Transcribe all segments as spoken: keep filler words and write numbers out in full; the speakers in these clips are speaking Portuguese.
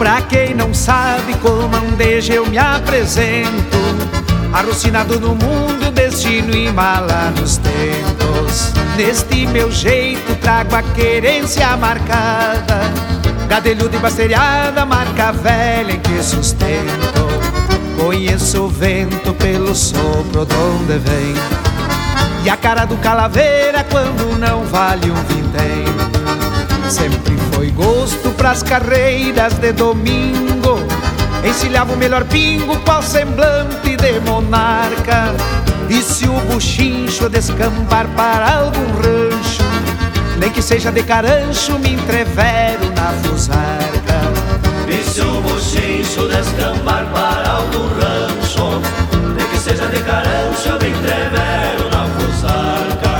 Pra quem não sabe, como andeja eu me apresento, alucinado no mundo, destino e mala nos tentos. Neste meu jeito trago a querência marcada, gadelhudo e basteriada, marca velha em que sustento. Conheço o vento pelo sopro de onde vem, e a cara do calaveira quando não vale um vintém. Sempre foi gosto pras carreiras de domingo, encilhava o melhor pingo qual semblante de monarca. E se o buchincho descambar para algum rancho, nem que seja de carancho, me entrevero na fusarca. E se o buchincho descambar para algum rancho, nem que seja de carancho, eu me entrevero na fusarca.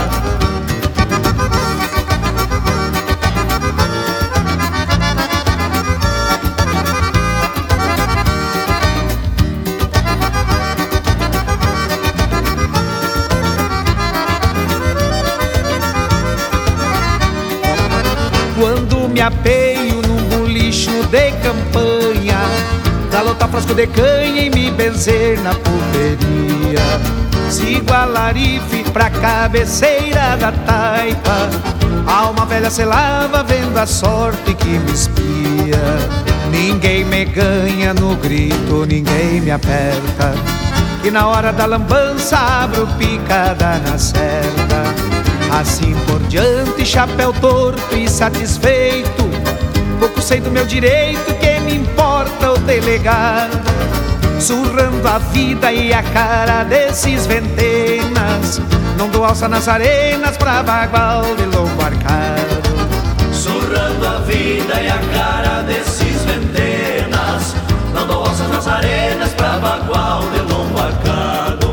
Quando me apeio num bolicho de campanha, pra lotar frasco de canha e me benzer na pulperia, sigo a larife pra cabeceira da taipa, alma velha se lava vendo a sorte que me espia. Ninguém me ganha no grito, ninguém me aperta, que na hora da lambança abro picada na certa. Assim por diante, chapéu torto e satisfeito, pouco sei do meu direito, que me importa o delegado, surrando a vida e a cara desses ventenas. Não dou alça nas arenas pra bagual de lombo arcado. Surrando a vida e a cara desses ventenas, não dou alça nas arenas pra bagual de lombo arcado.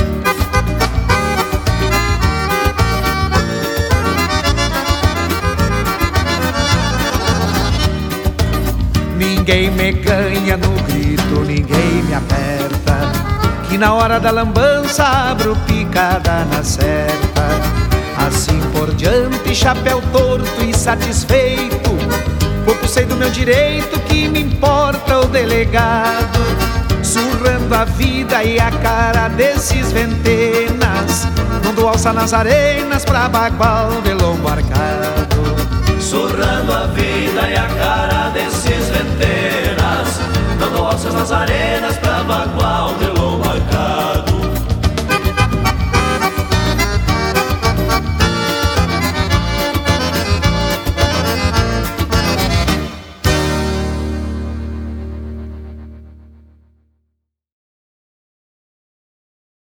Ninguém me ganha no grito, ninguém me aperta, que na hora da lambança abro picada na certa. Assim por diante, chapéu torto e satisfeito, pouco sei do meu direito, que me importa o delegado, surrando a vida e a cara desses ventenas. Não dou alça nas arenas pra bagual de lombo arcado. Surrando a vida e a cara desses ventenas, não dou alças nas arenas pra bagual de